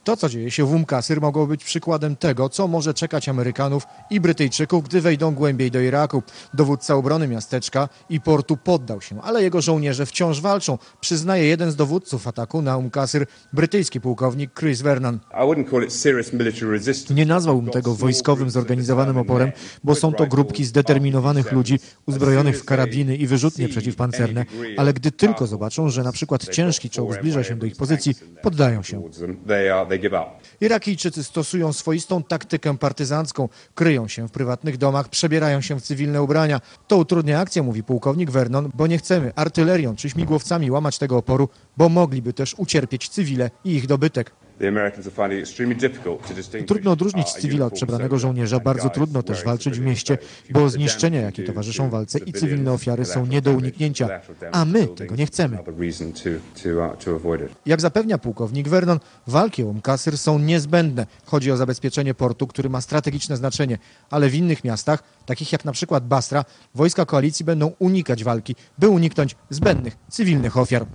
To, co dzieje się w Kasr, mogło być przykładem tego, co może czekać Amerykanów i Brytyjczyków, gdy wejdą głębiej do Iraku. Dowódca obrony miasteczka i portu poddał się, ale jego żołnierze wciąż walczą, przyznaje jeden z dowódców ataku na Kasr, brytyjski pułkownik Chris Vernon. Nie nazwałbym tego wojskowym, zorganizowanym oporem, bo są to grupki zdeterminowanych ludzi uzbrojonych w karabiny i wyrzutnie przeciwpancerne, ale gdy tylko zobaczą, że na przykład ciężki czołg zbliża się do ich pozycji, poddają się. Irakijczycy stosują swoistą taktykę partyzancką, kryją się w prywatnych domach, przebierają się w cywilne ubrania. To utrudnia akcję, mówi pułkownik Vernon, bo nie chcemy artylerią czy śmigłowcami łamać tego oporu, bo mogliby też ucierpieć cywile i ich dobytek. Trudno odróżnić cywila od przebranego żołnierza, bardzo trudno też walczyć w mieście, bo zniszczenia, jakie towarzyszą walce i cywilne ofiary są nie do uniknięcia, a my tego nie chcemy. Jak zapewnia pułkownik Vernon, walki o Kasr są niezbędne. Chodzi o zabezpieczenie portu, który ma strategiczne znaczenie, ale w innych miastach, takich jak na przykład Basra, wojska koalicji będą unikać walki, by uniknąć zbędnych cywilnych ofiar.